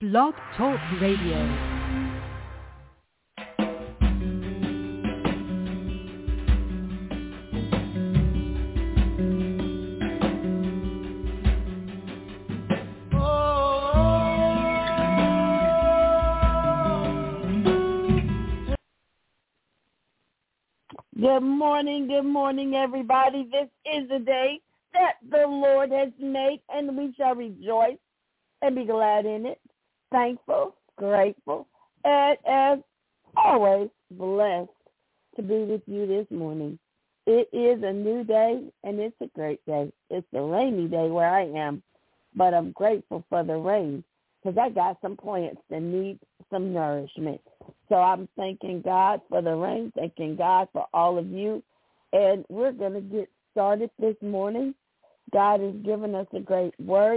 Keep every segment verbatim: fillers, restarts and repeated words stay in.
Blog Talk Radio. Good morning, good morning, everybody. This is the day that the Lord has made, and we shall rejoice and be glad in it. Thankful, grateful, and as always, blessed to be with you this morning. It is a new day, and it's a great day. It's a rainy day where I am, but I'm grateful for the rain because I got some plants that need some nourishment. So I'm thanking God for the rain, thanking God for all of you. And we're going to get started this morning. God has given us a great word.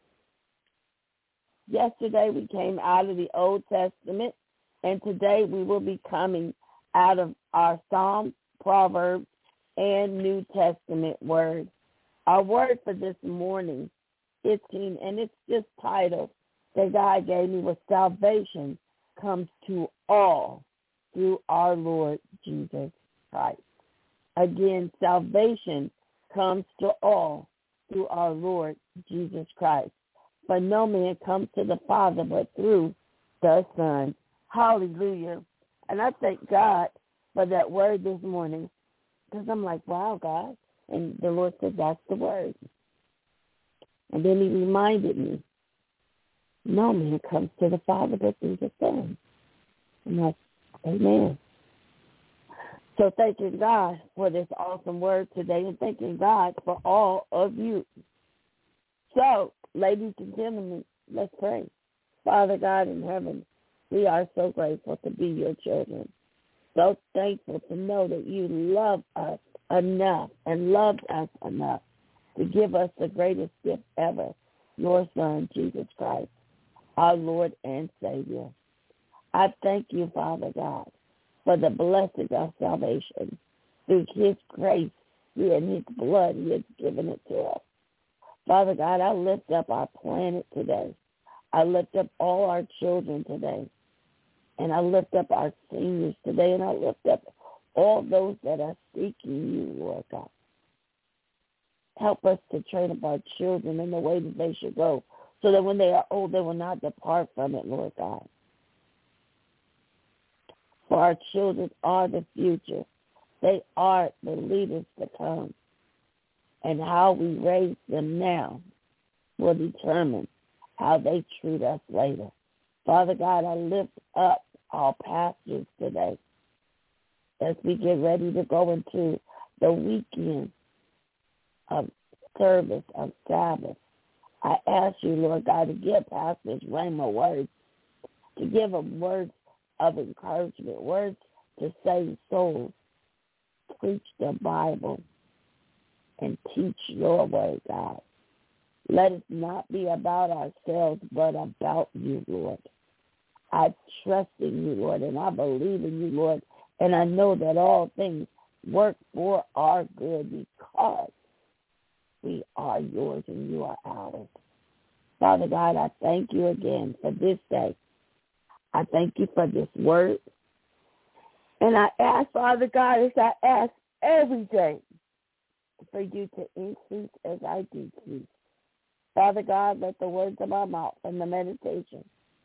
Yesterday we came out of the Old Testament, and today we will be coming out of our Psalms, Proverbs, and New Testament word. Our word for this morning, fifteen, and it's just titled that God gave me was salvation comes to all through our Lord Jesus Christ. Again, salvation comes to all through our Lord Jesus Christ. For no man comes to the Father but through the Son. Hallelujah. And I thank God for that word this morning because I'm like, wow, God. And the Lord said, that's the word. And then he reminded me, no man comes to the Father but through the Son. I'm like, amen. So thanking God for this awesome word today and thanking God for all of you. So, ladies and gentlemen, let's pray. Father God in heaven, we are so grateful to be your children. So thankful to know that you love us enough and loved us enough to give us the greatest gift ever, your Son, Jesus Christ, our Lord and Savior. I thank you, Father God, for the blessing of salvation. Through his grace, and his blood, he has given it to us. Father God, I lift up our planet today. I lift up all our children today. And I lift up our seniors today. And I lift up all those that are seeking you, Lord God. Help us to train up our children in the way that they should go, so that when they are old, they will not depart from it, Lord God. For our children are the future. They are the leaders to come. And how we raise them now will determine how they treat us later. Father God, I lift up our pastors today as we get ready to go into the weekend of service, of Sabbath. I ask you, Lord God, to give pastors rhema words, to give them words of encouragement, words to save souls, preach the Bible, and teach your word, God. Let it not be about ourselves, but about you, Lord. I trust in you, Lord, and I believe in you, Lord, and I know that all things work for our good because we are yours and you are ours. Father God, I thank you again for this day. I thank you for this word. And I ask, Father God, as I ask every day, for you to increase as I decrease. Father God, let the words of my mouth and the meditation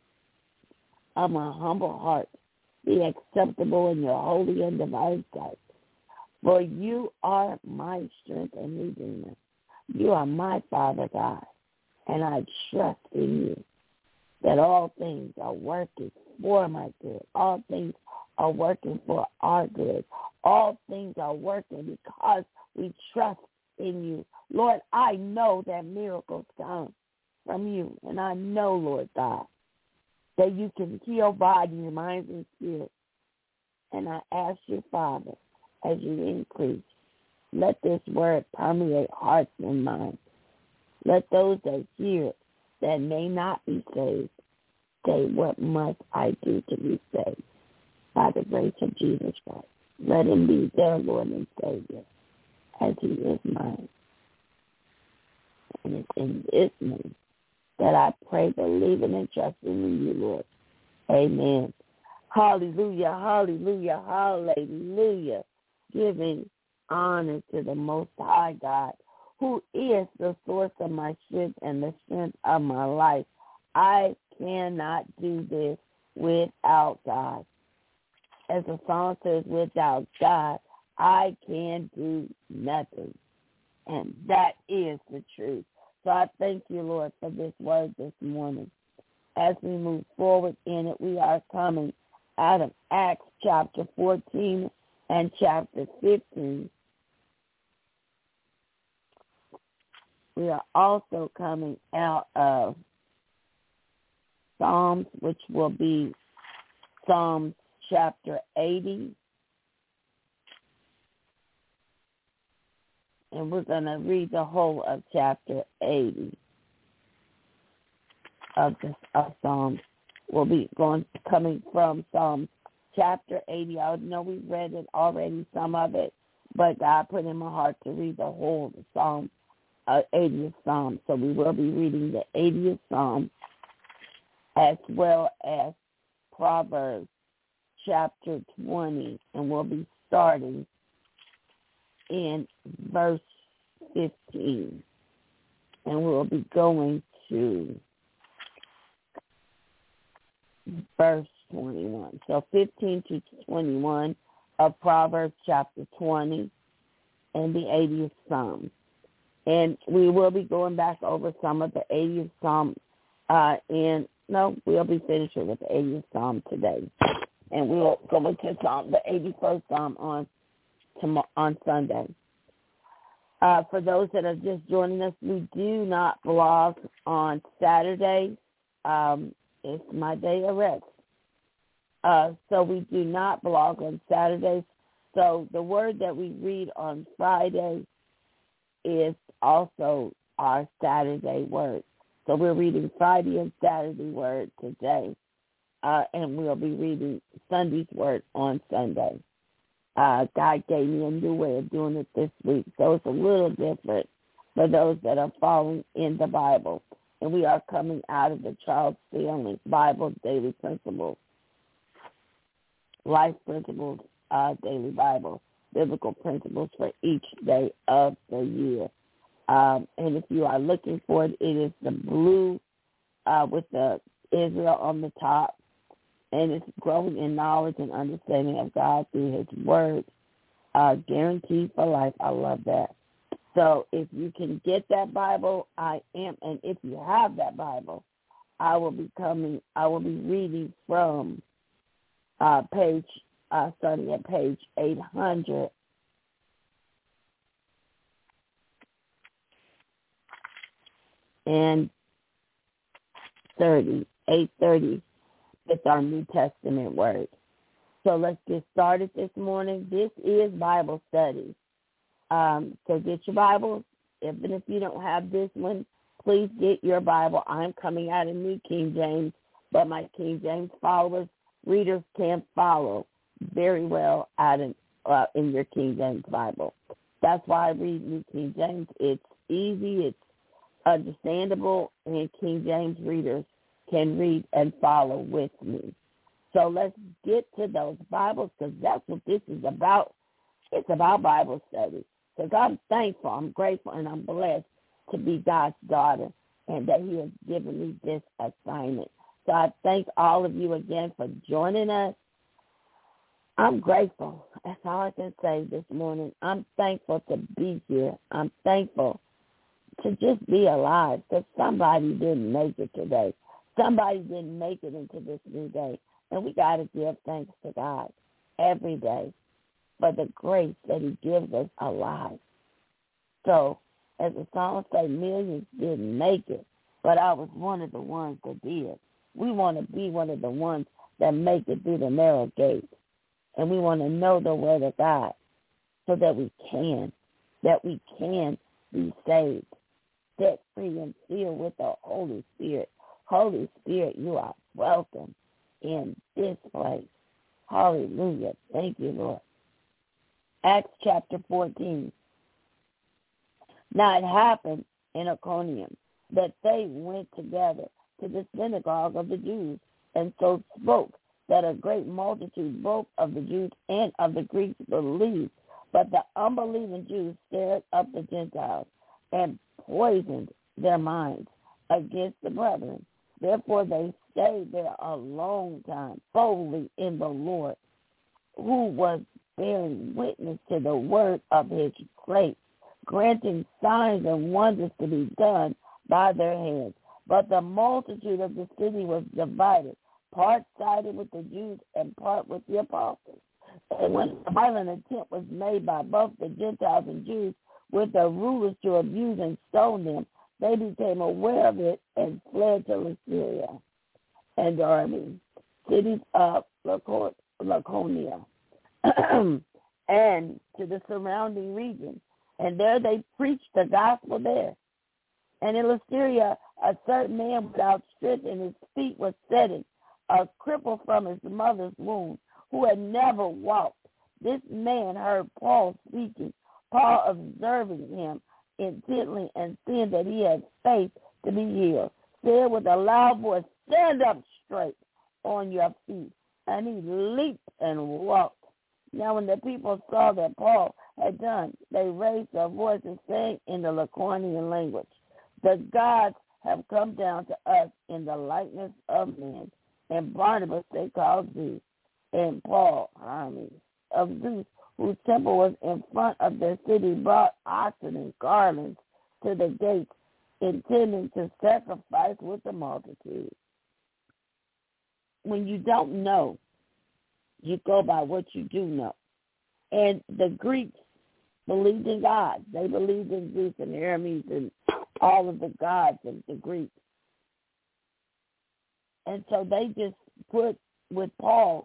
of my humble heart be acceptable in your holy and divine sight. For you are my strength and redeemer. You are my Father God, and I trust in you that all things are working for my good. All things are working for our good. All things are working because we trust in you. Lord, I know that miracles come from you, and I know, Lord God, that you can heal bodies, minds, and spirits. And I ask you, Father, as you increase, let this word permeate hearts and minds. Let those that hear it that may not be saved say, what must I do to be saved? By the grace of Jesus Christ. Let him be their Lord and Savior, as he is mine. And it's in this name that I pray, believing and trusting in you, Lord. Amen. Hallelujah, hallelujah, hallelujah. Giving honor to the Most High God, who is the source of my strength and the strength of my life. I cannot do this without God. As the song says, without God, I can do nothing. And that is the truth. So I thank you, Lord, for this word this morning. As we move forward in it, we are coming out of Acts chapter fourteen and chapter fifteen. We are also coming out of Psalms, which will be Psalms chapter eighty. And we're going to read the whole of chapter eighty of the of Psalms. We'll be going coming from Psalms chapter eighty. I know we read it already, some of it, but God put in my heart to read the whole of the Psalm, uh, eightieth Psalm. So we will be reading the eightieth Psalm as well as Proverbs chapter twenty, and we'll be starting in verse fifteen, and we'll be going to verse twenty-one. So fifteen to twenty-one of Proverbs chapter twenty and the eightieth Psalm. And we will be going back over some of the eightieth Psalm, uh, and no, we'll be finishing with the eightieth Psalm today. And we'll go into Psalm, the eighty-first Psalm on tomorrow, on Sunday. Uh, for those that are just joining us, we do not blog on Saturdays. Um, it's my day of rest. Uh, so we do not blog on Saturdays. So the word that we read on Friday is also our Saturday word. So we're reading Friday and Saturday word today, uh, and we'll be reading Sunday's word on Sunday. Uh, God gave me a new way of doing it this week, so it's a little different for those that are following in the Bible. And we are coming out of the Charles Stanley Bible Daily Principles, Life Principles uh, Daily Bible, Biblical Principles for each day of the year. Um, and if you are looking for it, it is the blue uh, with the Israel on the top. And it's growing in knowledge and understanding of God through his word, uh, guaranteed for life. I love that. So if you can get that Bible, I am, and if you have that Bible, I will be coming, I will be reading from uh, page, uh, starting at page eight hundred. And thirty, eight thirty. With our New Testament word. So let's get started this morning. This is Bible study. Um, so get your Bibles. Even if you don't have this one, please get your Bible. I'm coming out of New King James, but my King James followers, readers can follow very well out in, uh, in your King James Bible. That's why I read New King James. It's easy, it's understandable, and King James readers can read and follow with me. So let's get to those Bibles, because that's what this is about. It's about Bible study. Because I'm thankful, I'm grateful, and I'm blessed to be God's daughter and that he has given me this assignment. So I thank all of you again for joining us. I'm grateful. That's all I can say this morning. I'm thankful to be here. I'm thankful to just be alive, because somebody didn't make it today. Somebody didn't make it into this new day. And we got to give thanks to God every day for the grace that he gives us alive. So, as the song says, millions didn't make it, but I was one of the ones that did. We want to be one of the ones that make it through the narrow gate. And we want to know the word of God so that we can, that we can be saved, set free and filled with the Holy Spirit. Holy Spirit, you are welcome in this place. Hallelujah. Thank you, Lord. Acts chapter fourteen. Now it happened in Iconium that they went together to the synagogue of the Jews, and so spoke, that a great multitude both of the Jews and of the Greeks believed. But the unbelieving Jews stirred up the Gentiles and poisoned their minds against the brethren. Therefore they stayed there a long time, boldly in the Lord, who was bearing witness to the word of his grace, granting signs and wonders to be done by their hands. But the multitude of the city was divided, part sided with the Jews and part with the apostles. And when a violent attempt was made by both the Gentiles and Jews with the rulers to abuse and stone them, they became aware of it and fled to Lycia and Derbe, cities of Laconia, and to the surrounding region. And there they preached the gospel there. And in Lycia, a certain man without strength in his feet was sitting, a cripple from his mother's womb, who had never walked. This man heard Paul speaking. Paul, observing him intently and seeing that he had faith to be healed, said with a loud voice, "Stand up straight on your feet." And he leaped and walked. Now when the people saw that Paul had done, they raised their voices, saying in the Laconian language, "The gods have come down to us in the likeness of men." And Barnabas they called Zeus, and Paul Hermes of Zeus, whose temple was in front of their city, brought oxen and garlands to the gates, intending to sacrifice with the multitude. When you don't know, you go by what you do know. And the Greeks believed in God. They believed in Zeus and Hermes and all of the gods of the Greeks. And so they just put with Paul,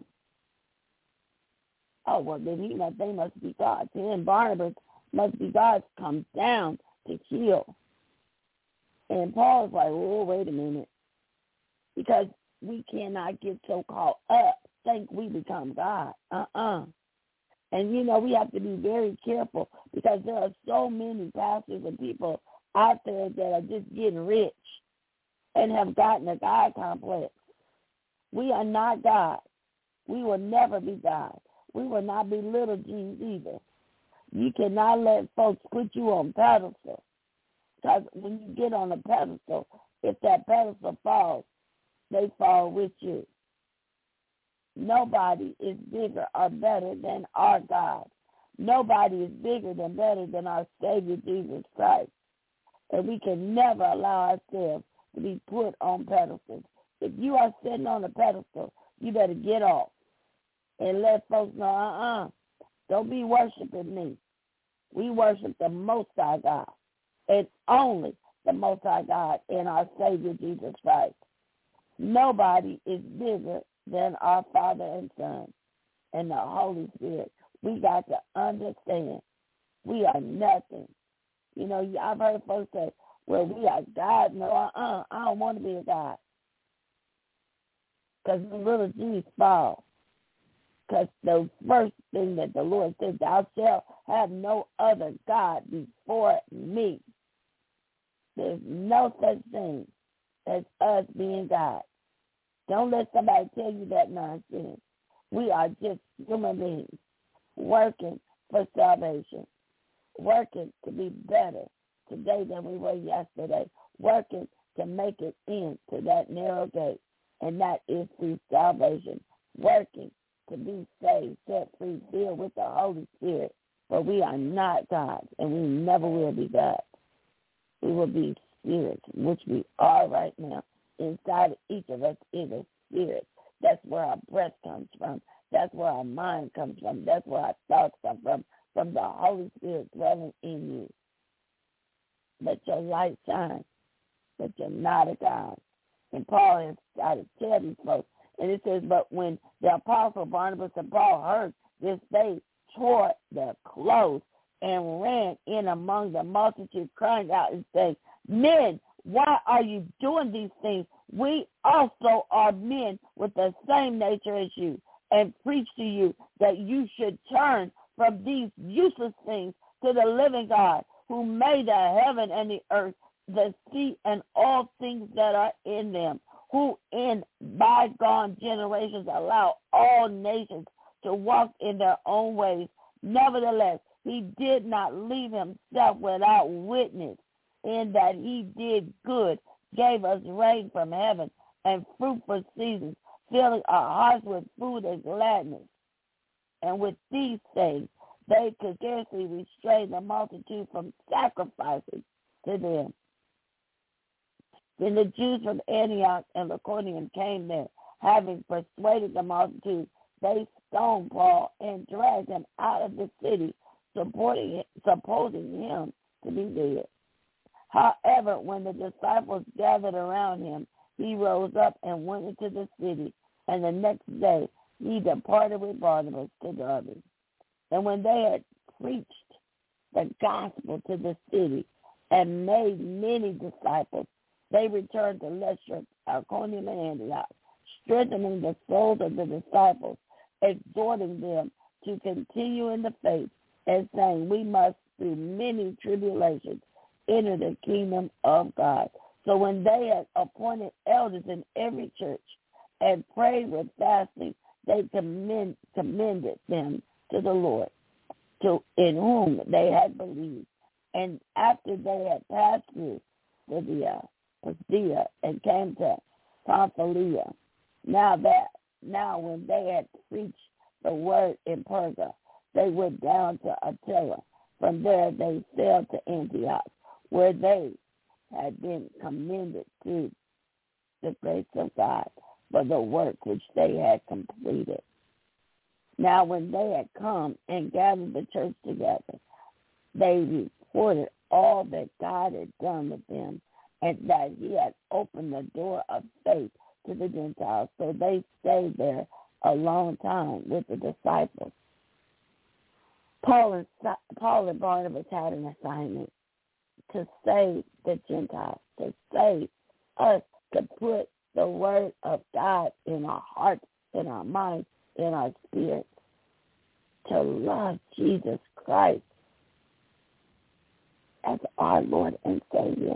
oh, well, then he must, they must be gods. He and Barnabas must be gods, come down to kill. And Paul's like, oh, wait a minute. Because we cannot get so caught up, think we become God. Uh-uh. And, you know, we have to be very careful because there are so many pastors and people out there that are just getting rich and have gotten a God complex. We are not God. We will never be God. We will not be little G's either. You cannot let folks put you on pedestal. Because when you get on a pedestal, if that pedestal falls, they fall with you. Nobody is bigger or better than our God. Nobody is bigger than better than our Savior Jesus Christ. And we can never allow ourselves to be put on pedestals. If you are sitting on a pedestal, you better get off and let folks know, uh-uh, don't be worshiping me. We worship the Most High God, and only the Most High God and our Savior Jesus Christ. Nobody is bigger than our Father and Son and the Holy Spirit. We got to understand we are nothing. You know, I've heard folks say, well, we are God. No, uh-uh, I don't want to be a God. Because the little G's fall. Because the first thing that the Lord said, thou shalt have no other God before me. There's no such thing as us being God. Don't let somebody tell you that nonsense. We are just human beings working for salvation, working to be better today than we were yesterday, working to make it into that narrow gate, and that is through salvation, working to be saved, set free, filled with the Holy Spirit. But we are not gods, and we never will be gods. We will be spirits, which we are right now. Inside of each of us is a spirit. That's where our breath comes from. That's where our mind comes from. That's where our thoughts come from, from the Holy Spirit dwelling in you. Let your light shine, but you're not a God. And Paul has got to tell these folks. And it says, but when the apostle Barnabas and Paul heard this, they tore their clothes and ran in among the multitude, crying out and saying, men, why are you doing these things? We also are men with the same nature as you, and preach to you that you should turn from these useless things to the living God, who made the heaven and the earth, the sea and all things that are in them, who in bygone generations allowed all nations to walk in their own ways. Nevertheless, he did not leave himself without witness, in that he did good, gave us rain from heaven and fruitful seasons, filling our hearts with food and gladness. And with these things, they could scarcely restrain the multitude from sacrificing to them. Then the Jews from Antioch and Iconium came there, having persuaded the multitude. They stoned Paul and dragged him out of the city, supporting, supposing him to be dead. However, when the disciples gathered around him, he rose up and went into the city, and the next day he departed with Barnabas to Derbe. And when they had preached the gospel to the city and made many disciples, they returned to Lystra, Iconium, and Antioch, strengthening the souls of the disciples, exhorting them to continue in the faith, and saying, we must, through many tribulations, enter the kingdom of God. So when they had appointed elders in every church and prayed with fasting, they commend, commended them to the Lord, to in whom they had believed. And after they had passed through Lydia, Pisidia, and came to Pamphylia, now that now when they had preached the word in Perga, they went down to Attila. From there they sailed to Antioch, where they had been commended to the grace of God for the work which they had completed. Now when they had come and gathered the church together, they reported all that God had done with them, and that he had opened the door of faith to the Gentiles. So they stayed there a long time with the disciples. Paul and, Paul and Barnabas had an assignment to save the Gentiles, to save us, to put the word of God in our hearts, in our minds, in our spirits, to love Jesus Christ as our Lord and Savior.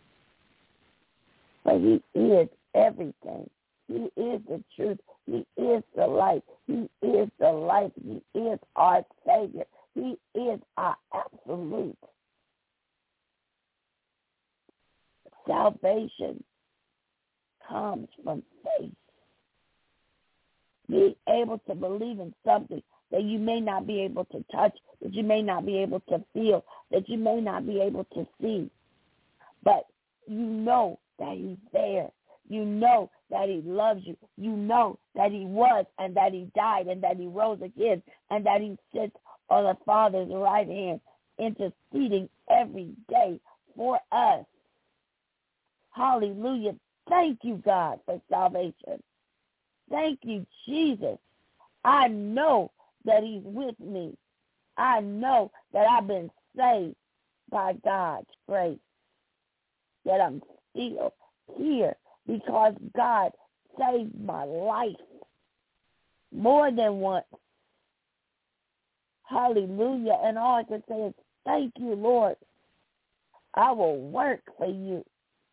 But he is everything. He is the truth. He is the light. He is the life. He is our Savior. He is our absolute. Salvation comes from faith. Being able to believe in something that you may not be able to touch, that you may not be able to feel, that you may not be able to see. But you know that he's there. You know that he loves you. You know that he was and that he died and that he rose again and that he sits on the Father's right hand, interceding every day for us. Hallelujah. Thank you, God, for salvation. Thank you, Jesus. I know that he's with me. I know that I've been saved by God's grace, that I'm still here because God saved my life more than once. Hallelujah. And all I can say is, thank you, Lord. I will work for you.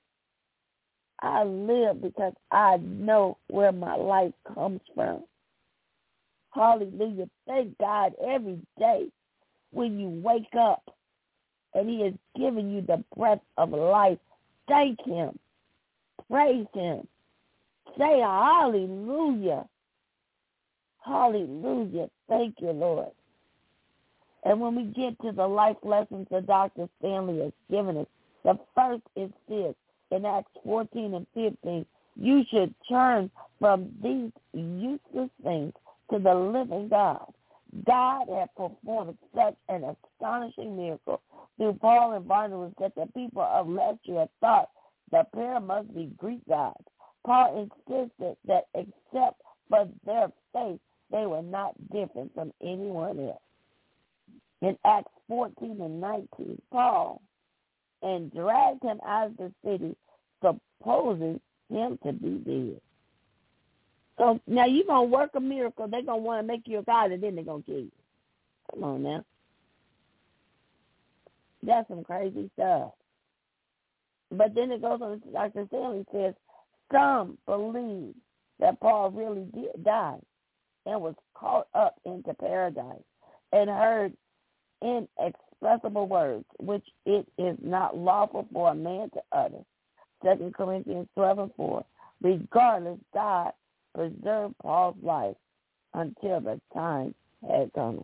I live because I know where my life comes from. Hallelujah. Thank God every day when you wake up and he has given you the breath of life. Thank him. Praise him. Say hallelujah. Hallelujah. Thank you, Lord. And when we get to the life lessons that Doctor Stanley has given us, the first is this. In Acts fourteen and fifteen, you should turn from these useless things to the living God. God had performed such an astonishing miracle through Paul and Barnabas that the people of Lystra thought the pair must be Greek gods. Paul insisted that except for their faith, they were not different from anyone else. In Acts fourteen and nineteen, Paul and dragged him out of the city, supposing him to be dead. So now you're going to work a miracle. They're going to want to make you a God, and then they're going to kill you. Come on now. That's some crazy stuff. But then it goes on, Doctor Stanley says, some believe that Paul really did die and was caught up into paradise and heard inexpressible words, which it is not lawful for a man to utter. Second Corinthians twelve and four. Regardless, God preserved Paul's life until the time had come.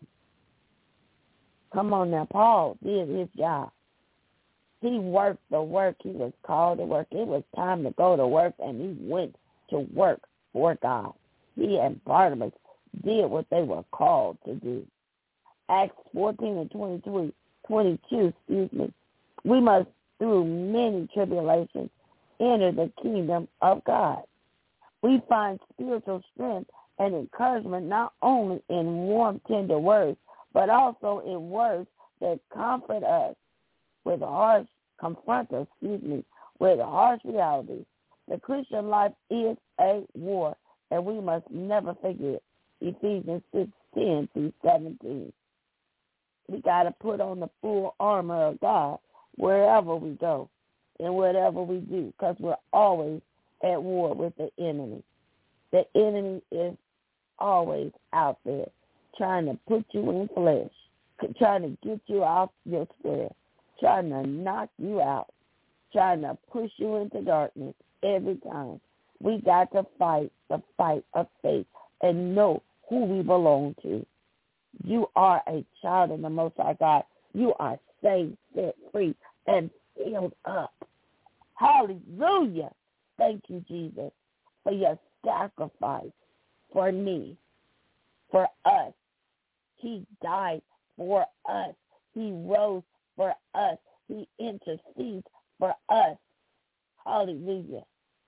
Come on now, Paul did his job. He worked the work he was called to work. It was time to go to work, and he went to work for God. He and Barnabas did what they were called to do. Acts fourteen and twenty-two, twenty-two, excuse me. We must, through many tribulations, enter the kingdom of God. We find spiritual strength and encouragement not only in warm, tender words, but also in words that comfort us with harsh, confront us, excuse me, with harsh realities. The Christian life is a war, and we must never forget Ephesians six, ten through seventeen. We got to put on the full armor of God wherever we go and whatever we do, because we're always at war with the enemy. The enemy is always out there trying to put you in flesh, trying to get you off your square, trying to knock you out, trying to push you into darkness every time. We got to fight the fight of faith and know who we belong to. You are a child of the Most High God. You are saved, set free, and filled up. Hallelujah. Thank you, Jesus, for your sacrifice for me, for us. He died for us. He rose for us. He intercedes for us. Hallelujah.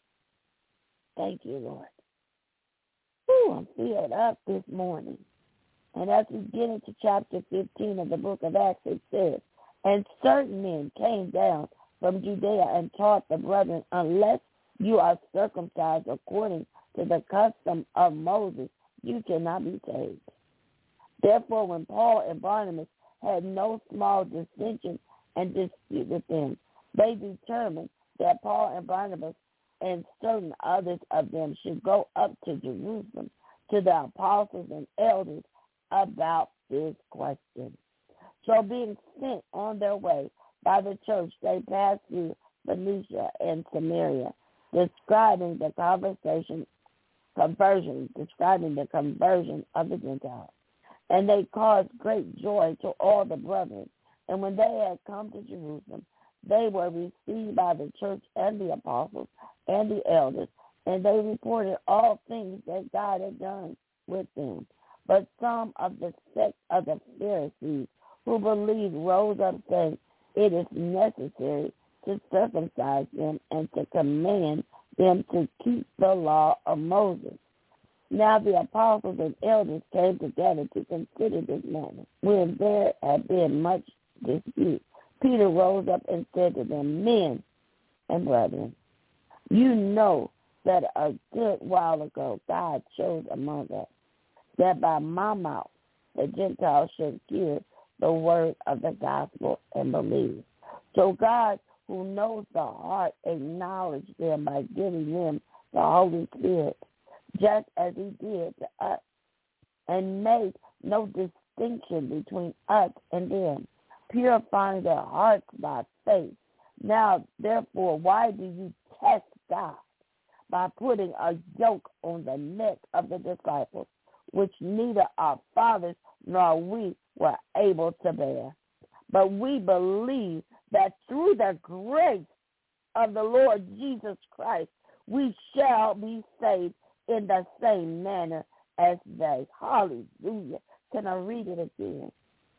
Thank you, Lord. Ooh, I'm filled up this morning. And as we get into chapter fifteen of the book of Acts, it says, and certain men came down from Judea and taught the brethren, unless you are circumcised according to the custom of Moses, you cannot be saved. Therefore, when Paul and Barnabas had no small dissension and dispute with them, they determined that Paul and Barnabas and certain others of them should go up to Jerusalem to the apostles and elders about this question. So being sent on their way by the church, they passed through Phoenicia and Samaria, describing the conversation, conversion, describing the conversion of the Gentiles. And they caused great joy to all the brethren. And when they had come to Jerusalem, they were received by the church and the apostles and the elders, and they reported all things that God had done with them. But some of the sect of the Pharisees who believed rose up, saying, it is necessary to circumcise them and to command them to keep the law of Moses. Now the apostles and elders came together to consider this matter. When there had been much dispute, Peter rose up and said to them, men and brethren, you know that a good while ago God chose among us that by my mouth the Gentiles should hear the word of the gospel and believe. So God, who knows the heart, acknowledged them by giving them the Holy Spirit, just as he did to us, and made no distinction between us and them, purifying their hearts by faith. Now, therefore, why do you test God by putting a yoke on the neck of the disciples, which neither our fathers nor we were able to bear? But we believe that through the grace of the Lord Jesus Christ, we shall be saved in the same manner as they. Hallelujah. Can I read it again?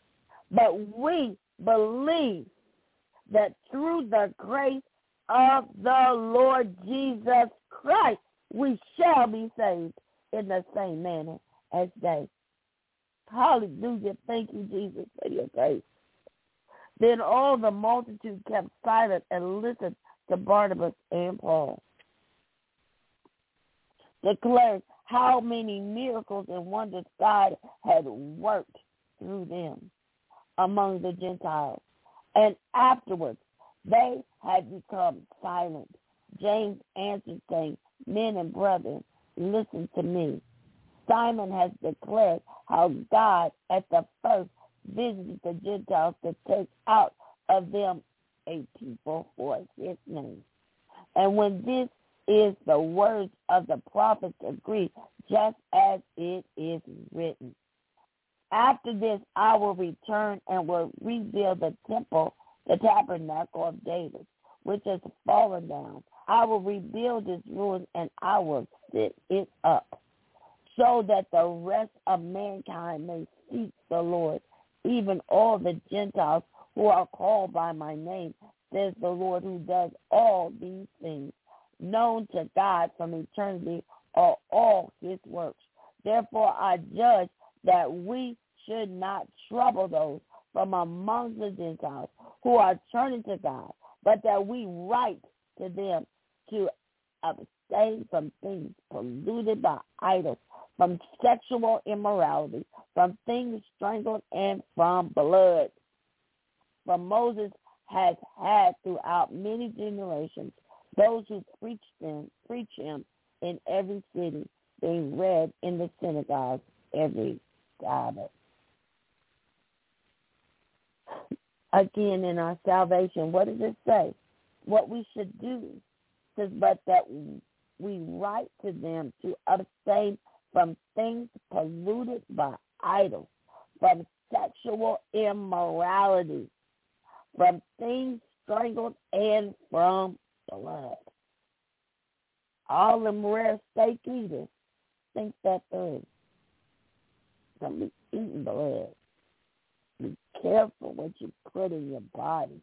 But we believe that through the grace of the Lord Jesus Christ, we shall be saved in the same manner as they. Hallelujah. Thank you, Jesus, for your grace. Then all the multitude kept silent and listened to Barnabas and Paul, declaring how many miracles and wonders God had worked through them among the Gentiles. And afterwards They had become silent. James answered, saying, Men and brethren, listen to me. Simon has declared how God at the first visited the Gentiles to take out of them a people for his name. And when this is the words of the prophets agree, just as it is written. After this, I will return and will rebuild the temple, the tabernacle of David, which has fallen down. I will rebuild its ruins, and I will set it up, so that the rest of mankind may seek the Lord, even all the Gentiles who are called by my name, says the Lord, who does all these things. Known to God from eternity are all his works. Therefore I judge that we should not trouble those from among the Gentiles who are turning to God, but that we write to them to abstain from things polluted by idols, from sexual immorality, from things strangled, and from blood. For Moses has had throughout many generations those who preach them, preach him in every city, being read in the synagogues every Sabbath. Again, in our salvation, what does it say? What we should do says, but that we write to them to abstain from things polluted by idols, from sexual immorality, from things strangled, and from blood. All them rare steak eaters think that they're going to be eating blood. Be careful what you put in your body.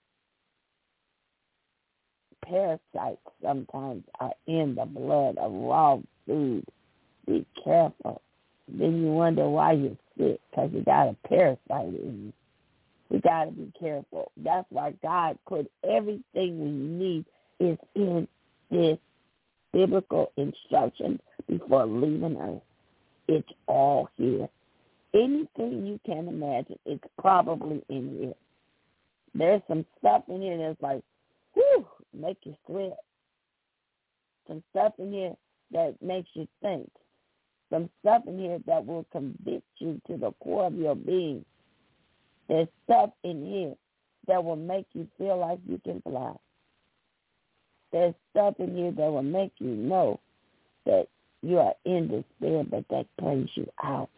Parasites sometimes are in the blood of raw food. Be careful. Then you wonder why you're sick, because you got a parasite in you. We got to be careful. That's why God put everything we need is in this biblical instruction before leaving earth. It's all here. Anything you can imagine, it's probably in here. There's some stuff in here that's like, whew, make you sweat. Some stuff in here that makes you think. Some stuff in here that will convict you to the core of your being. There's stuff in here that will make you feel like you can fly. There's stuff in here that will make you know that you are in despair, but that brings you out.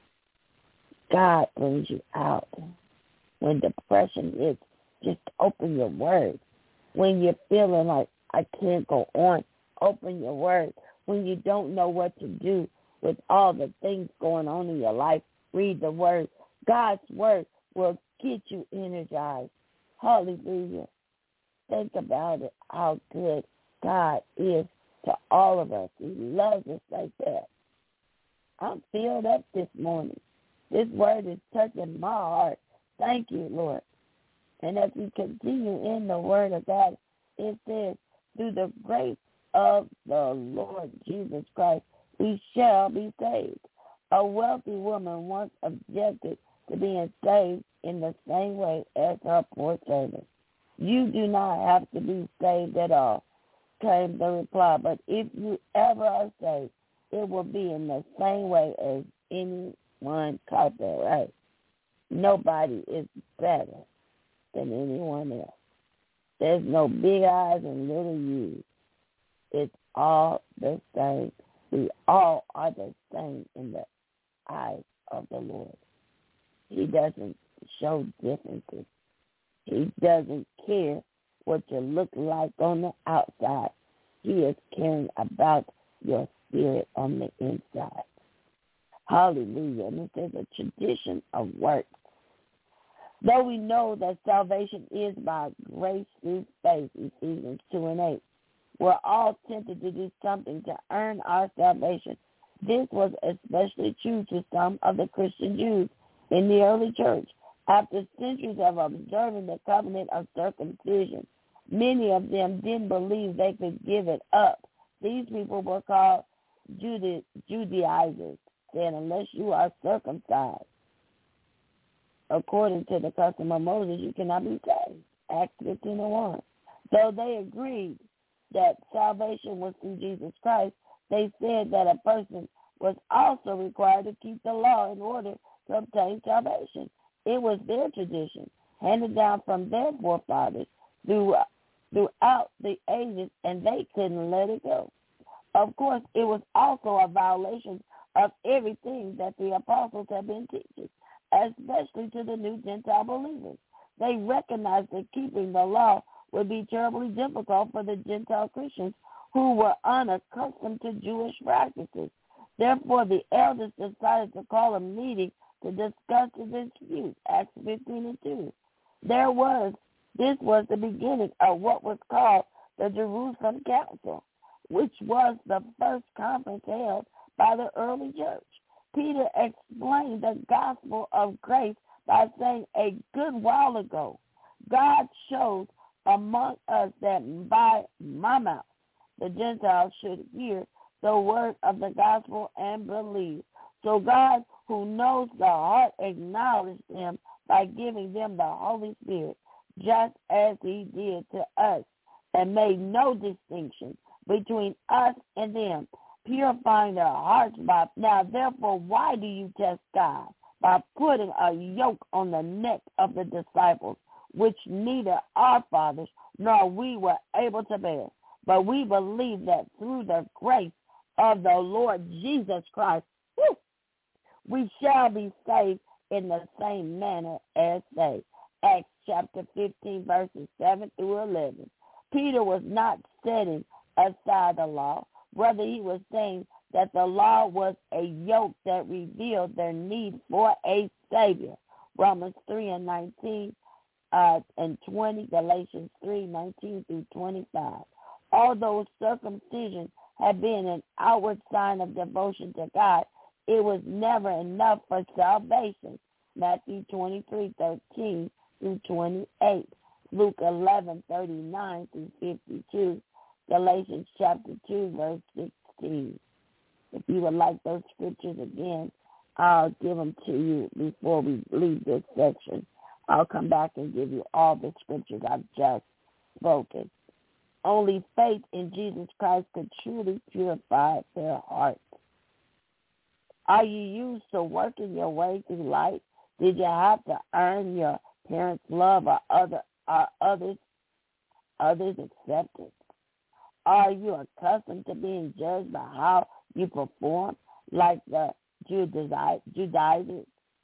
God brings you out. When depression hits, just open your word. When you're feeling like, I can't go on, open your word. When you don't know what to do with all the things going on in your life, read the word. God's word will get you energized. Hallelujah. Think about it, how good God is to all of us. He loves us like that. I'm filled up this morning. This word is touching my heart. Thank you, Lord. And as we continue in the word of God, it says, through the grace of the Lord Jesus Christ, we shall be saved. A wealthy woman once objected to being saved in the same way as her poor servant. You do not have to be saved at all, came the reply. But if you ever are saved, it will be in the same way as anyone caught that right. Nobody is better than anyone else. There's no big eyes and little U's. It's all the same. We all are the same in the eyes of the Lord. He doesn't show differences. He doesn't care what you look like on the outside. He is caring about your spirit on the inside. Hallelujah. And it says a tradition of works. Though we know that salvation is by grace through faith, Ephesians two and eight, we're all tempted to do something to earn our salvation. This was especially true to some of the Christian Jews in the early church. After centuries of observing the covenant of circumcision, many of them didn't believe they could give it up. These people were called Jude- Judaizers, saying, unless you are circumcised, according to the custom of Moses, you cannot be saved. Acts fifteen and one. Though they agreed that salvation was through Jesus Christ, they said that a person was also required to keep the law in order to obtain salvation. It was their tradition, handed down from their forefathers through, throughout the ages, and they couldn't let it go. Of course, it was also a violation of everything that the apostles had been teaching, especially to the new Gentile believers. They recognized that keeping the law would be terribly difficult for the Gentile Christians who were unaccustomed to Jewish practices. Therefore, the elders decided to call a meeting to discuss the dispute, Acts fifteen and two. There was, this was the beginning of what was called the Jerusalem Council, which was the first conference held by the early church. Peter explained the gospel of grace by saying, a good while ago, God showed among us that by my mouth the Gentiles should hear the word of the gospel and believe. So God, who knows the heart, acknowledged them by giving them the Holy Spirit, just as he did to us, and made no distinction between us and them, purifying their hearts by. Now, therefore, why do you test God? By putting a yoke on the neck of the disciples, which neither our fathers nor we were able to bear. But we believe that through the grace of the Lord Jesus Christ, whew, we shall be saved in the same manner as they. Acts chapter fifteen, verses seven through eleven. Peter was not setting aside the law. Rather, he was saying that the law was a yoke that revealed their need for a Savior. Romans three and nineteen uh, and twenty, Galatians three, nineteen through twenty-five. Although circumcision had been an outward sign of devotion to God, it was never enough for salvation. Matthew twenty-three, thirteen through twenty-eight, Luke eleven, thirty-nine through fifty-two, Galatians chapter two, verse sixteen. If you would like those scriptures again, I'll give them to you before we leave this section. I'll come back and give you all the scriptures I've just spoken. Only faith in Jesus Christ could truly purify their hearts. Are you used to working your way through life? Did you have to earn your parents' love or other or others others' acceptance? Are you accustomed to being judged by how you perform, like the Judaizers?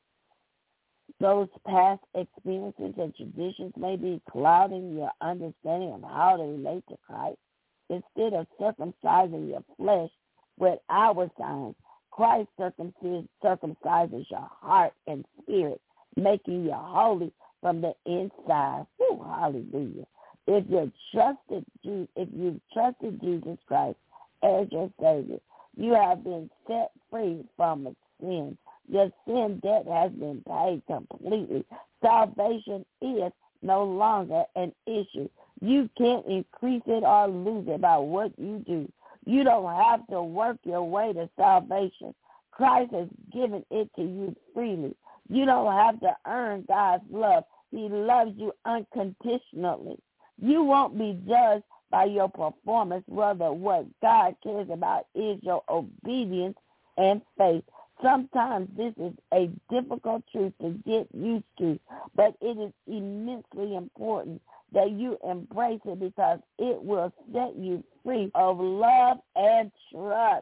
Those past experiences and traditions may be clouding your understanding of how to relate to Christ. Instead of circumcising your flesh with outward signs, Christ circumcises your heart and spirit, making you holy from the inside. Woo, hallelujah. If you trusted, if you trusted Jesus Christ as your Savior, you have been set free from sin. Your sin debt has been paid completely. Salvation is no longer an issue. You can't increase it or lose it by what you do. You don't have to work your way to salvation. Christ has given it to you freely. You don't have to earn God's love. He loves you unconditionally. You won't be judged by your performance. Rather, what God cares about is your obedience and faith. Sometimes this is a difficult truth to get used to, but it is immensely important that you embrace it because it will set you free of love and trust.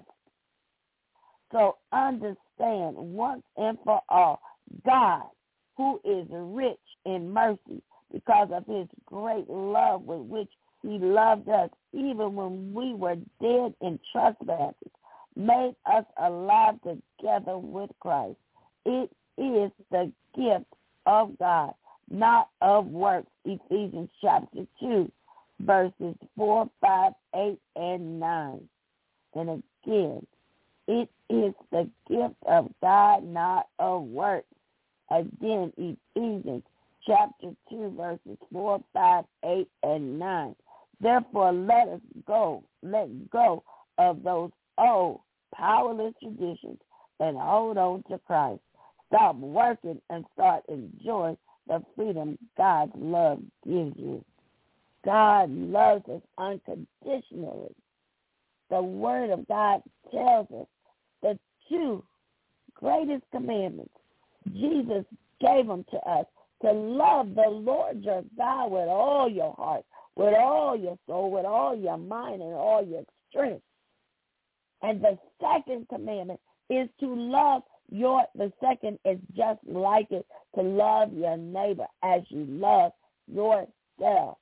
So understand once and for all, God, who is rich in mercy because of his great love with which he loved us even when we were dead in trespasses, made us alive together with Christ. It is the gift of God, not of works. Ephesians chapter two, verses four, five, eight, and nine. And again, it is the gift of God, not of works. Again, Ephesians chapter two, verses four, five, eight, and nine. Therefore, let us go, let go of those old, powerless traditions and hold on to Christ. Stop working and start enjoying the freedom God's love gives you. God loves us unconditionally. The Word of God tells us the two greatest commandments. Jesus gave them to us, to love the Lord your God with all your heart, with all your soul, with all your mind, and all your strength. And the second commandment is to love your, the second is just like it, to love your neighbor as you love yourself.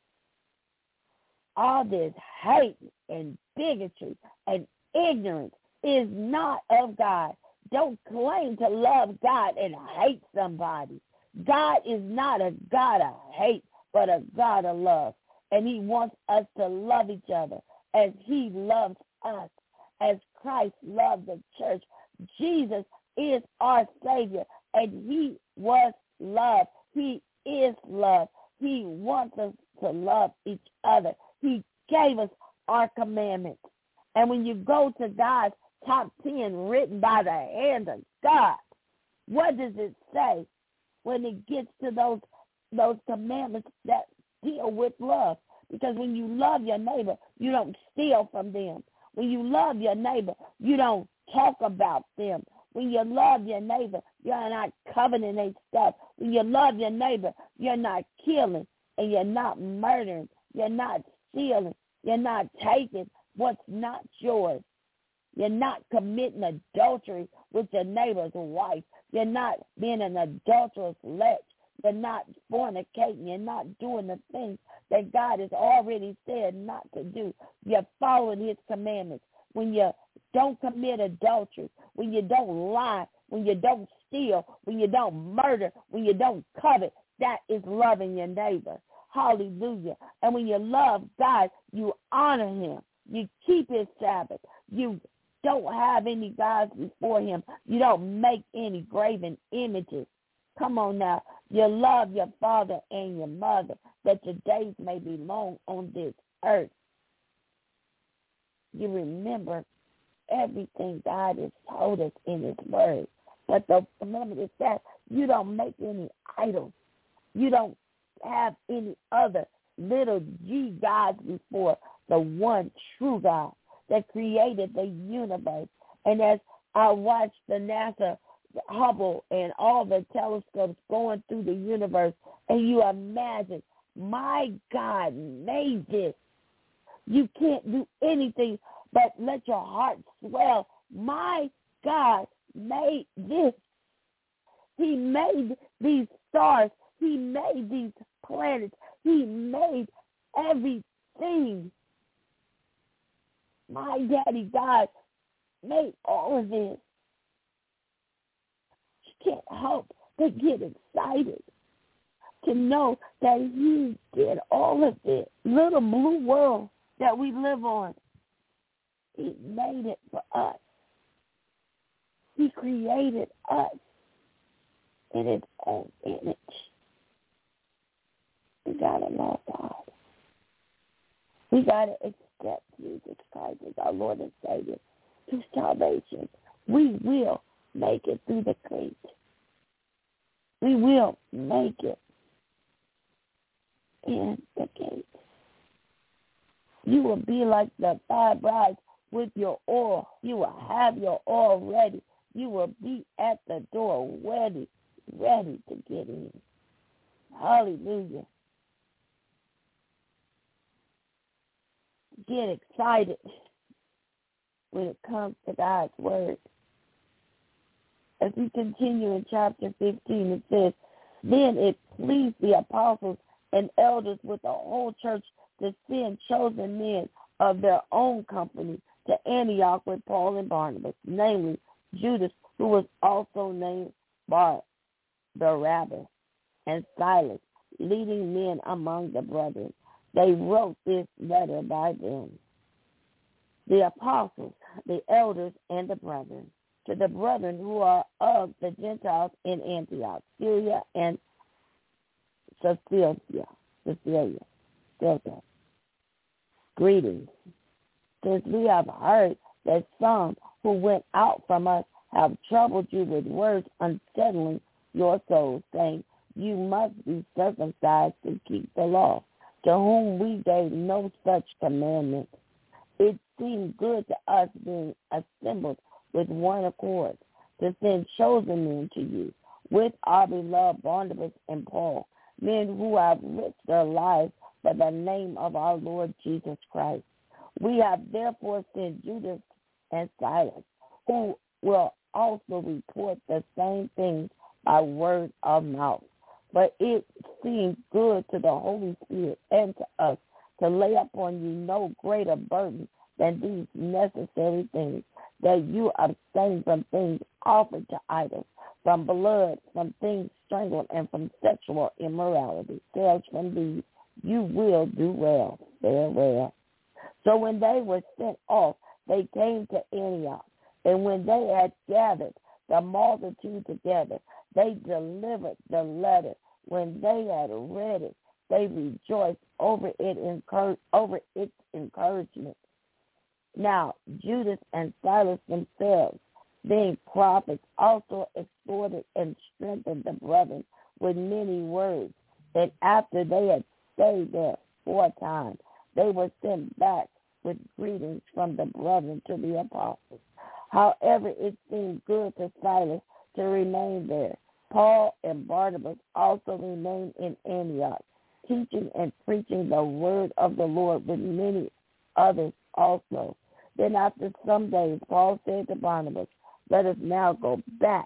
All this hate and bigotry and ignorance is not of God. Don't claim to love God and hate somebody. God is not a God of hate, but a God of love. And he wants us to love each other as he loves us, as Christ loved the church. Jesus is our Savior, and he was love. He is love. He wants us to love each other. He gave us our commandments. And when you go to God's top ten written by the hand of God, what does it say when it gets to those those commandments that deal with love? Because when you love your neighbor, you don't steal from them. When you love your neighbor, you don't talk about them. When you love your neighbor, you're not coveting their stuff. When you love your neighbor, you're not killing and you're not murdering. You're not stealing. You're not taking what's not yours. You're not committing adultery with your neighbor's wife. You're not being an adulterous lech. You're not fornicating. You're not doing the things that God has already said not to do. You're following his commandments. When you don't commit adultery, when you don't lie, when you don't steal, when you don't murder, when you don't covet, that is loving your neighbor. Hallelujah. And when you love God, you honor him. You keep his Sabbath. You don't have any gods before him. You don't make any graven images. Come on now. You love your father and your mother, that your days may be long on this earth. You remember everything God has told us in his word. But the commandment is that you don't make any idols. You don't have any other little g gods before the one true God that created the universe. And as I watched the NASA Hubble and all the telescopes going through the universe, and you imagine, my God made this. You can't do anything but let your heart swell. My God made this. He made these stars. He made these planets. He made everything. My daddy God made all of this. You can't help but get excited to know that he did all of it. Little blue world that we live on, he made it for us. He created us in his own image. We got to love God. We got to accept Jesus Christ as our Lord and Savior through salvation. We will make it through the gate. We will make it in the gate. You will be like the five brides with your oil. You will have your oil ready. You will be at the door ready, ready to get in. Hallelujah. Get excited when it comes to God's word. As we continue in chapter fifteen, it says, then it pleased the apostles and elders with the whole church to send chosen men of their own company to Antioch with Paul and Barnabas, namely Judas, who was also named Bar Barabbas, and Silas, leading men among the brethren. They wrote this letter by them. The apostles, the elders, and the brethren, to the brethren who are of the Gentiles in Antioch, Syria and Cilicia, Cilicia, Cilicia. Greetings. Since we have heard that some who went out from us have troubled you with words unsettling your souls, saying, you must be circumcised to keep the law, to whom we gave no such commandment. It seemed good to us, being assembled with one accord, to send chosen men to you, with our beloved Barnabas and Paul, men who have risked their lives for the name of our Lord Jesus Christ. We have therefore sent Judas and Silas, who will also report the same things by word of mouth. But it seemed good to the Holy Spirit and to us to lay upon you no greater burden than these necessary things, that you abstain from things offered to idols, from blood, from things strangled, and from sexual immorality. As from these you will do well. Farewell. So when they were sent off, they came to Antioch. And when they had gathered the multitude together, they delivered the letter. When they had read it, they rejoiced over it, over its encouragement. Now Judas and Silas themselves, being prophets, also exhorted and strengthened the brethren with many words. And after they had stayed there for a time, they were sent back with greetings from the brethren to the apostles. However, it seemed good to Silas to remain there. Paul and Barnabas also remained in Antioch, teaching and preaching the word of the Lord with many others also. Then after some days, Paul said to Barnabas, let us now go back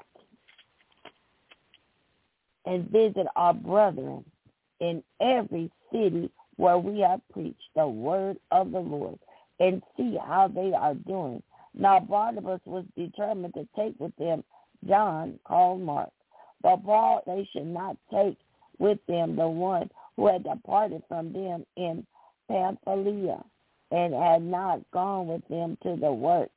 and visit our brethren in every city where we have preached the word of the Lord, and see how they are doing. Now Barnabas was determined to take with them John, called Mark. But Paul, they should not take with them the one who had departed from them in Pamphylia, and had not gone with them to the work.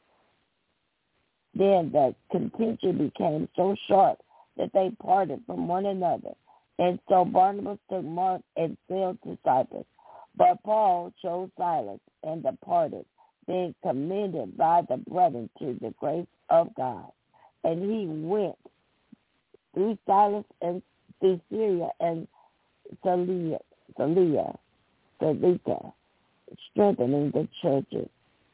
Then the contention became so sharp that they parted from one another. And so Barnabas took Mark and sailed to Cyprus. But Paul chose Silas and departed, being commended by the brethren to the grace of God. And he went through Silas and through Syria and Cilicia, Cilicia, Cilicia, strengthening the churches.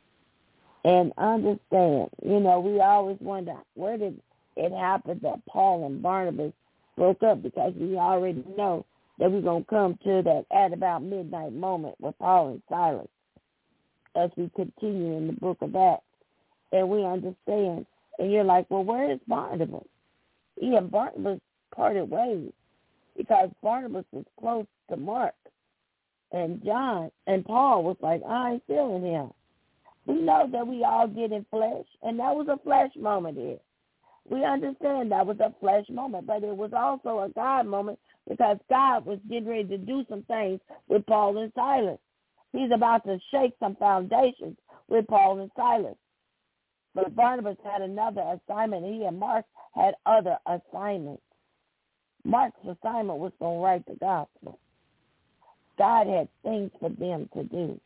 And understand, you know, we always wonder, where did it happen that Paul and Barnabas broke up? Because we already know that we're going to come to that at about midnight moment with Paul and Silas as we continue in the book of Acts. And we understand, and you're like, well, where is Barnabas? Yeah, Barnabas parted ways because Barnabas was close to Mark. And John and Paul was like, I ain't feeling him. We know that we all get in flesh, and that was a flesh moment here. We understand that was a flesh moment, but it was also a God moment because God was getting ready to do some things with Paul and Silas. He's about to shake some foundations with Paul and Silas. But Barnabas had another assignment. He and Mark had other assignments. Mark's assignment was going to write the gospel. God had things for them to do.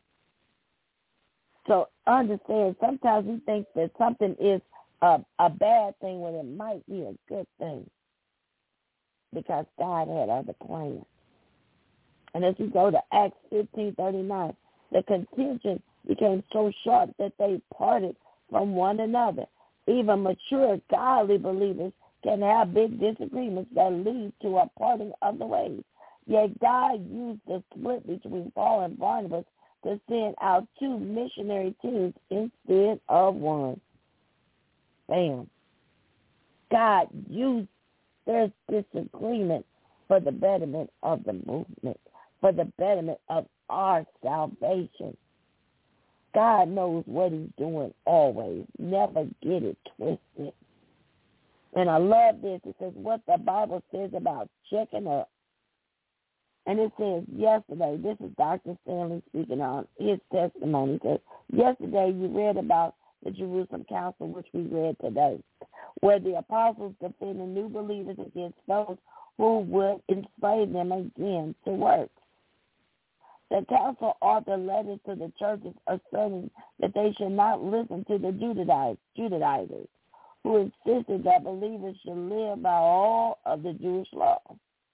So understand, sometimes we think that something is a, a bad thing when it might be a good thing because God had other plans. And as we go to Acts fifteen thirty-nine, the contention became so sharp that they parted from one another. Even mature, godly believers can have big disagreements that lead to a parting of the ways. Yet God used the split between Paul and Barnabas to send out two missionary teams instead of one. Bam. God used their disagreement for the betterment of the movement, for the betterment of our salvation. God knows what he's doing always. Never get it twisted. And I love this. It says what the Bible says about checking up. And it says yesterday, this is Doctor Stanley speaking on his testimony. It says, yesterday you read about the Jerusalem Council, which we read today, where the apostles defended new believers against those who would enslave them again to work. The council authored letters to the churches asserting that they should not listen to the Judaizers, who insisted that believers should live by all of the Jewish law.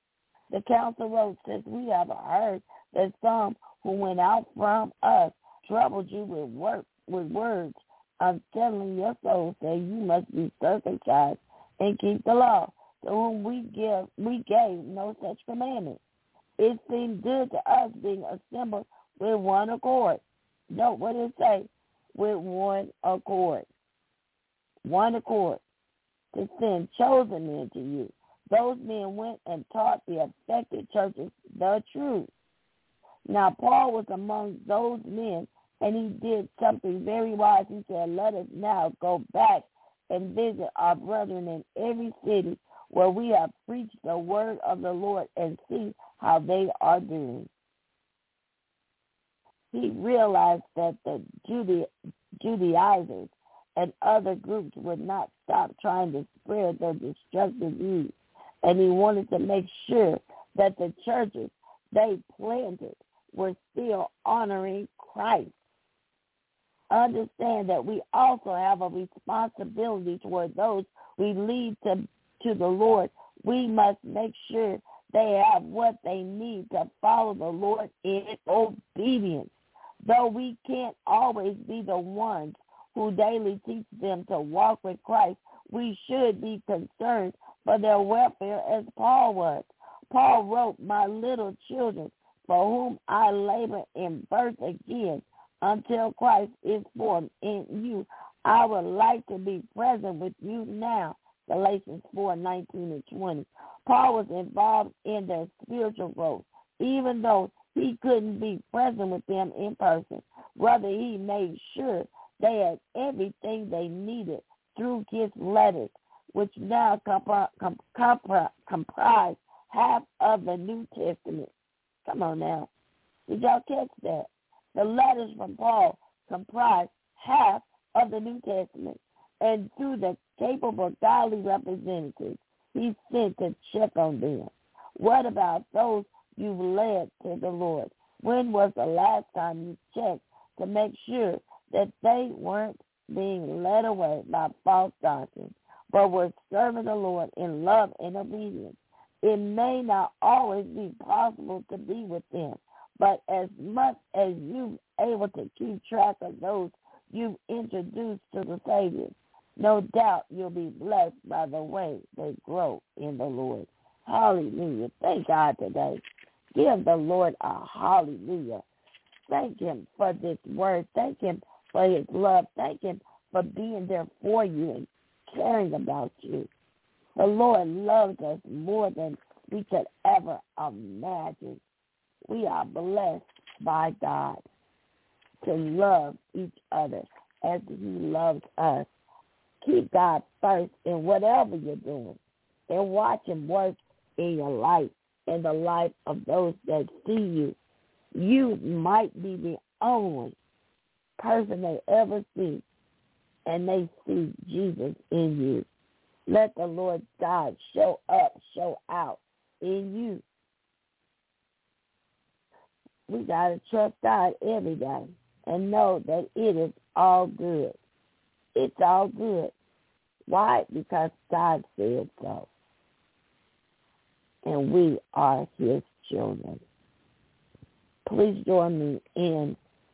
The council wrote, since we have heard that some who went out from us troubled you with work with words, unsettling your souls, that you must be circumcised and keep the law, to whom we give we gave no such commandment. It seemed good to us, being assembled with one accord. Note what it say, with one accord. One accord, to send chosen men to you. Those men went and taught the affected churches the truth. Now Paul was among those men, and he did something very wise. He said, let us now go back and visit our brethren in every city where we have preached the word of the Lord, and see how they are doing. He realized that the Jude- Judaizers and other groups would not stop trying to spread their destructive views, and he wanted to make sure that the churches they planted were still honoring Christ. Understand that we also have a responsibility toward those we lead to, to the Lord. We must make sure they have what they need to follow the Lord in obedience. Though we can't always be the ones who daily teach them to walk with Christ, we should be concerned for their welfare as Paul was. Paul wrote, my little children, for whom I labor in birth again, until Christ is formed in you. I would like to be present with you now. Galatians four, nineteen and twenty. Paul was involved in their spiritual growth, even though he couldn't be present with them in person. Rather, he made sure they had everything they needed through his letters, which now compri- com- compri- comprise half of the New Testament. Come on now. Did y'all catch that? The letters from Paul comprise half of the New Testament, and through the capable godly representatives he sent to check on them. What about those you've led to the Lord? When was the last time you checked to make sure that they weren't being led away by false doctrine, but were serving the Lord in love and obedience? It may not always be possible to be with them, but as much as you're able to keep track of those you've introduced to the Savior, no doubt you'll be blessed by the way they grow in the Lord. Hallelujah. Thank God today. Give the Lord a hallelujah. Thank him for this word. Thank him for his love. Thank him for being there for you and caring about you. The Lord loves us more than we could ever imagine. We are blessed by God to love each other as he loves us. Keep God first in whatever you're doing, and watch him work in your life, in the life of those that see you. You might be the only person they ever see, and they see Jesus in you. Let the Lord God show up, show out in you. We got to trust God every day and know that it is all good. It's all good. Why? Because God said so. And we are his children. Please join me in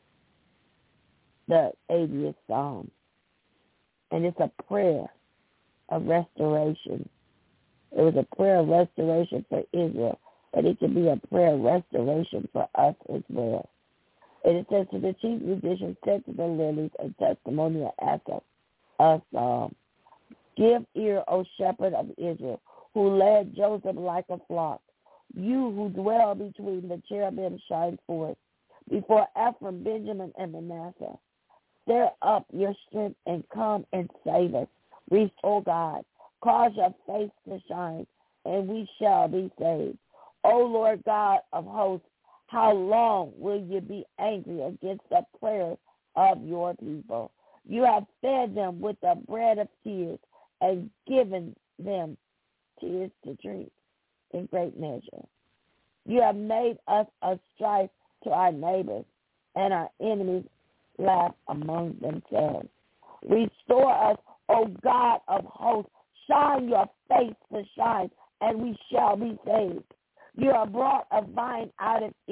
the eightieth Psalm. And it's a prayer of restoration. It was a prayer of restoration for Israel, but it can be a prayer of restoration for us as well. And it says, to the chief musician said to the lilies, a testimony of Asaph, a psalm. Give ear, O shepherd of Israel, who led Joseph like a flock. You who dwell between the cherubim shine forth. Before Ephraim, Benjamin, and Manasseh, stir up your strength and come and save us. Restore, God, cause your face to shine, and we shall be saved. O Lord God of hosts, how long will you be angry against the prayers of your people? You have fed them with the bread of tears and given them tears to drink in great measure. You have made us a strife to our neighbors, and our enemies laugh among themselves. Restore us, O God of hosts. Shine your face to shine, and we shall be saved. You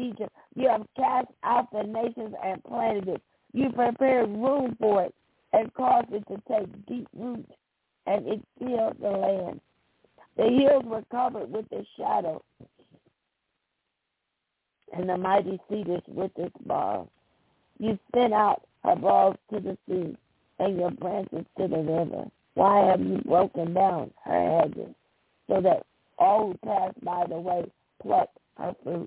Egypt. You have cast out the nations and planted it. You prepared room for it and caused it to take deep root, and it filled the land. The hills were covered with its shadow, and the mighty cedars with its boughs. You sent out her boughs to the sea, and your branches to the river. Why have you broken down her hedges, so that all who pass by the way pluck her fruit?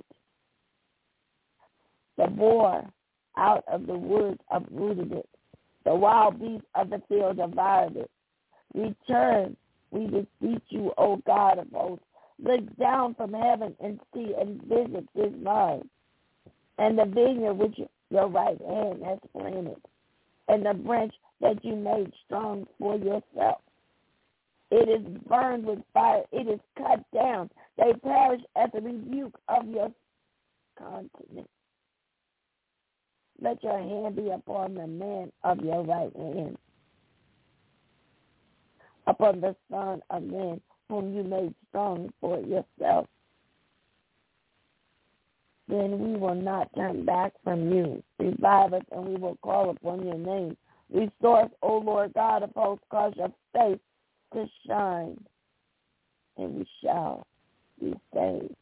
The boar out of the woods uprooted it. The wild beasts of the field devoured it. Return, we beseech you, O God of hosts. Look down from heaven and see and visit this vine, and the vineyard which your right hand has planted, and the branch that you made strong for yourself. It is burned with fire. It is cut down. They perish at the rebuke of your countenance. Let your hand be upon the man of your right hand, upon the son of man whom you made strong for yourself. Then we will not turn back from you. Revive us, and we will call upon your name. Restore us, O Lord God of hosts, cause your face to shine, and we shall be saved.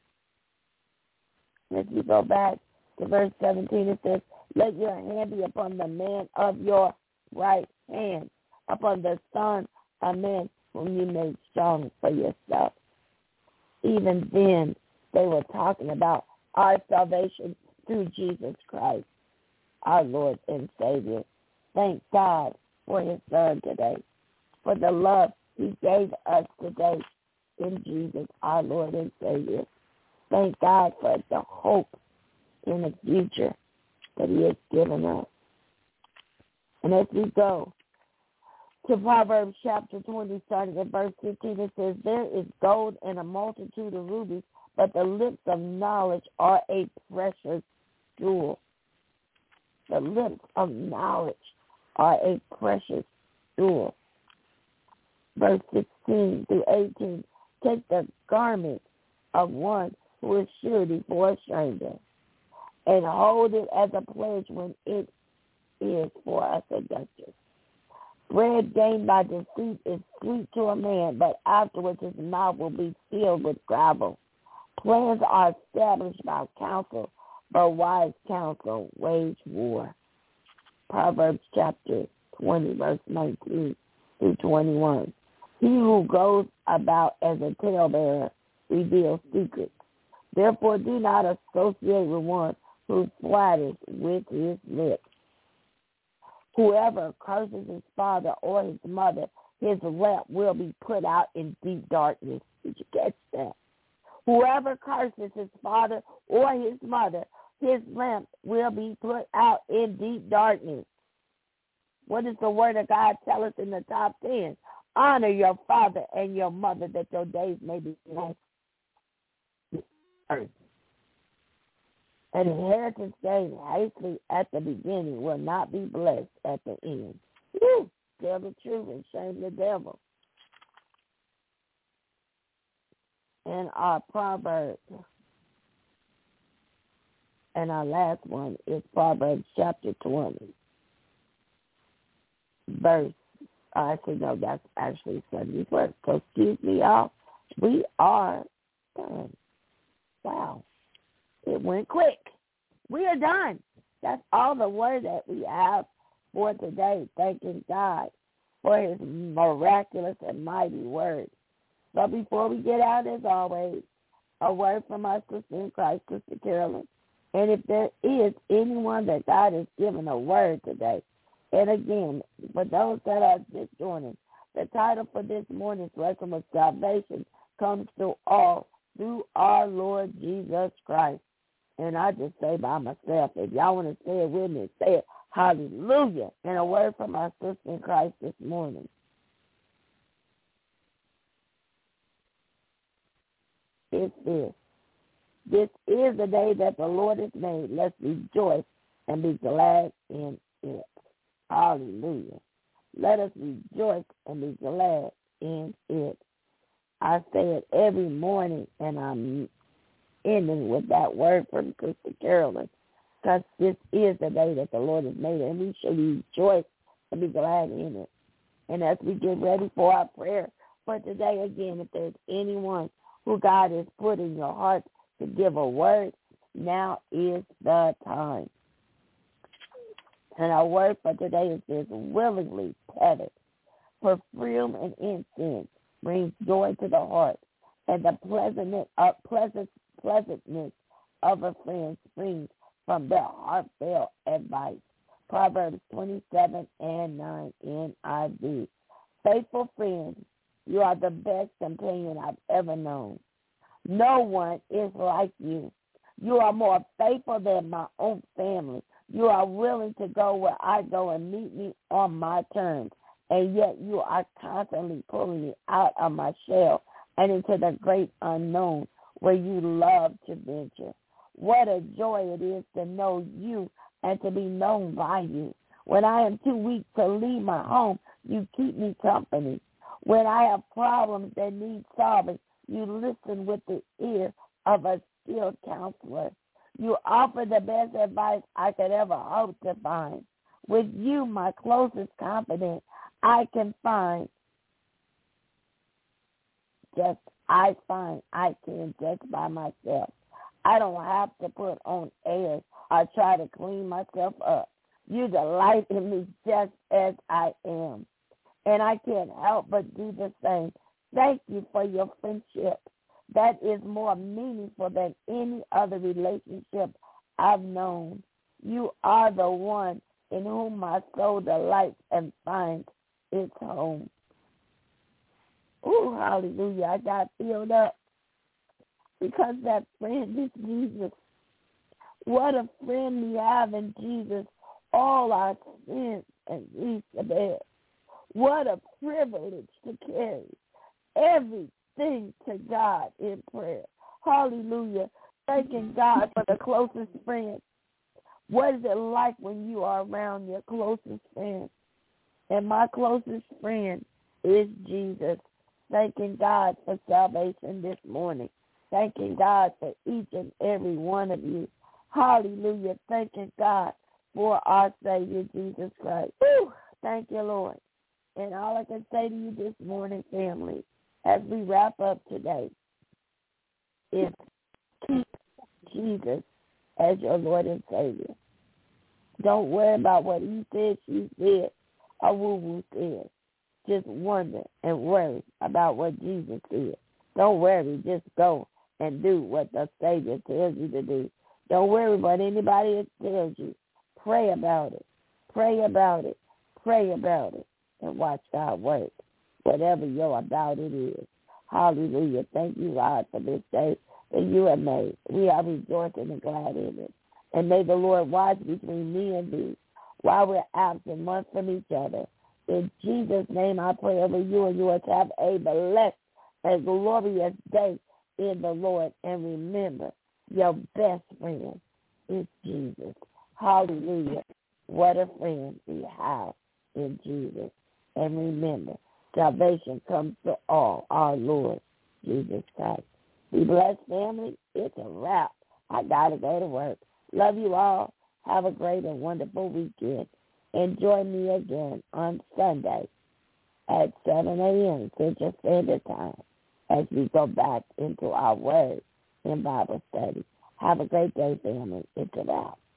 If you go back to verse seventeen, it says, let your hand be upon the man of your right hand, upon the son of man whom you made strong for yourself. Even then, they were talking about our salvation through Jesus Christ, our Lord and Savior. Thank God for his son today, for the love he gave us today in Jesus, our Lord and Savior. Thank God for the hope in the future that he has given us. And as we go to Proverbs chapter twenty, starting at verse fifteen, it says, there is gold and a multitude of rubies, but the lips of knowledge are a precious jewel. The lips of knowledge are a precious jewel. Verse sixteen through eighteen, take the garment of one who is surety for a stranger, and hold it as a pledge when it is for a seductress. Bread gained by deceit is sweet to a man, but afterwards his mouth will be filled with gravel. Plans are established by counsel, but wise counsel wage war. Proverbs chapter twenty, verse nineteen through twenty-one. He who goes about as a talebearer reveals secrets. Therefore do not associate with one who flatters with his lips. Whoever curses his father or his mother, his lamp will be put out in deep darkness. Did you catch that? Whoever curses his father or his mother, his lamp will be put out in deep darkness. What does the word of God tell us in the top ten? Honor your father and your mother, that your days may be long. An inheritance gained hastily at the beginning will not be blessed at the end. Woo! Tell the truth and shame the devil. And our proverb, and our last one is Proverbs chapter twenty, verse, I actually no, that's actually Sunday first. So excuse me, y'all. We are done. Wow. It went quick. We are done. That's all the word that we have for today. Thanking God for his miraculous and mighty word. But before we get out, as always, a word from our sister in Christ, Sister Carolyn. And if there is anyone that God has given a word today, and again, for those that are just joining, the title for this morning's lesson was Salvation Comes to All Through Our Lord Jesus Christ. And I just say by myself, if y'all want to say it with me, say it, hallelujah. And a word from our sister in Christ this morning. It's this. This is the day that the Lord has made. Let's rejoice and be glad in it. Hallelujah. Let us rejoice and be glad in it. I say it every morning, and I'm ending with that word from Sister Carolyn, because this is the day that the Lord has made, and we should rejoice and be glad in it. And as we get ready for our prayer for today, again, if there's anyone who God has put in your heart to give a word, now is the time. And our word for today is this: willingly tethered. Perfume and incense brings joy to the heart, and the pleasantness, uh, pleasant, pleasantness of a friend springs from their heartfelt advice. Proverbs twenty-seven and nine N I V. Faithful friends, you are the best companion I've ever known. No one is like you. You are more faithful than my own family. You are willing to go where I go and meet me on my terms. And yet you are constantly pulling me out of my shell and into the great unknown where you love to venture. What a joy it is to know you and to be known by you. When I am too weak to leave my home, you keep me company. When I have problems that need solving, you listen with the ear of a skilled counselor. You offer the best advice I could ever hope to find. With you, my closest confidant, I can find just, I find I can just by myself. I don't have to put on airs or try to clean myself up. You delight in me just as I am. And I can't help but do the same. Thank you for your friendship. That is more meaningful than any other relationship I've known. You are the one in whom my soul delights and finds its home. Oh, hallelujah. I got filled up because that friend is Jesus. What a friend we have in Jesus. All our sins and griefs to bear. What a privilege to carry everything to God in prayer. Hallelujah. Thanking God for the closest friend. What is it like when you are around your closest friend? And my closest friend is Jesus. Thanking God for salvation this morning. Thanking God for each and every one of you. Hallelujah. Thanking God for our Savior, Jesus Christ. Whew. Thank you, Lord. And all I can say to you this morning, family, as we wrap up today, is keep Jesus as your Lord and Savior. Don't worry about what he said, she said, or woo-woo said. Just wonder and worry about what Jesus said. Don't worry. Just go and do what the Savior tells you to do. Don't worry about anybody else tells you. Pray about it. Pray about it. Pray about it. And watch God work. Whatever your about it is. Hallelujah. Thank you, God, for this day that you have made. We are rejoicing and glad in it. And may the Lord watch between me and thee while we're absent one from each other. In Jesus' name I pray over you, and you will have a blessed and glorious day in the Lord. And remember, your best friend is Jesus. Hallelujah. What a friend we have in Jesus. And remember, salvation comes to all, our Lord Jesus Christ. Be blessed, family. It's a wrap. I got to go to work. Love you all. Have a great and wonderful weekend. And join me again on Sunday at seven a.m. Central Standard Time as we go back into our Word in Bible study. Have a great day, family. It's a wrap.